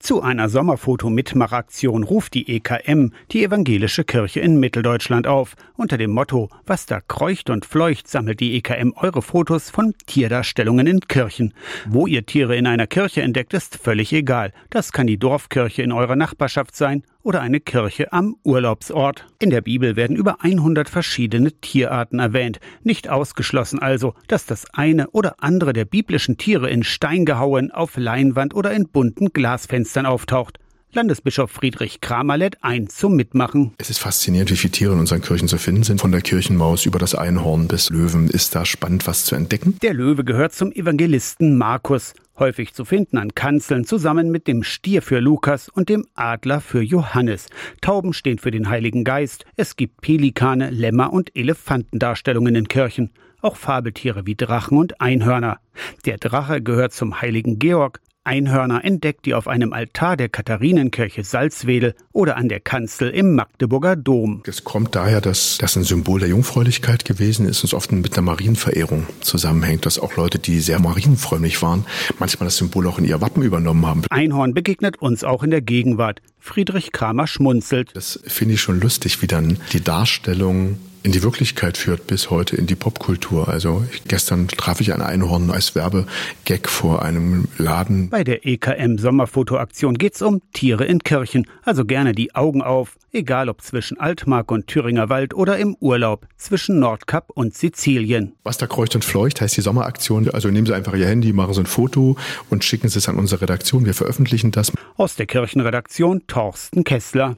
Zu einer Sommerfoto-Mitmachaktion ruft die EKM, die Evangelische Kirche in Mitteldeutschland, auf. Unter dem Motto »Was da kreucht und fleucht« sammelt die EKM eure Fotos von Tierdarstellungen in Kirchen. Wo ihr Tiere in einer Kirche entdeckt, ist völlig egal. Das kann die Dorfkirche in eurer Nachbarschaft sein oder eine Kirche am Urlaubsort. In der Bibel werden über 100 verschiedene Tierarten erwähnt. Nicht ausgeschlossen also, dass das eine oder andere der biblischen Tiere in Stein gehauen, auf Leinwand oder in bunten Glasfenstern auftaucht. Landesbischof Friedrich Kramer lädt ein zum Mitmachen. Es ist faszinierend, wie viele Tiere in unseren Kirchen zu finden sind. Von der Kirchenmaus über das Einhorn bis Löwen ist da spannend, was zu entdecken. Der Löwe gehört zum Evangelisten Markus. Häufig zu finden an Kanzeln zusammen mit dem Stier für Lukas und dem Adler für Johannes. Tauben stehen für den Heiligen Geist. Es gibt Pelikane, Lämmer und Elefantendarstellungen in Kirchen. Auch Fabeltiere wie Drachen und Einhörner. Der Drache gehört zum Heiligen Georg. Einhörner entdeckt ihr auf einem Altar der Katharinenkirche Salzwedel oder an der Kanzel im Magdeburger Dom. Es kommt daher, dass das ein Symbol der Jungfräulichkeit gewesen ist und oft mit der Marienverehrung zusammenhängt, dass auch Leute, die sehr marienfrömmig waren, manchmal das Symbol auch in ihr Wappen übernommen haben. Einhorn begegnet uns auch in der Gegenwart. Friedrich Kramer schmunzelt. Das finde ich schon lustig, wie dann die Darstellung in die Wirklichkeit führt, bis heute in die Popkultur. Also gestern traf ich ein Einhorn als Werbegag vor einem Laden. Bei der EKM Sommerfotoaktion geht's um Tiere in Kirchen. Also gerne die Augen auf, egal ob zwischen Altmark und Thüringer Wald oder im Urlaub, zwischen Nordkap und Sizilien. Was da kreucht und fleucht, heißt die Sommeraktion. Also nehmen Sie einfach Ihr Handy, machen Sie ein Foto und schicken Sie es an unsere Redaktion. Wir veröffentlichen das. Aus der Kirchenredaktion Thorsten Kessler.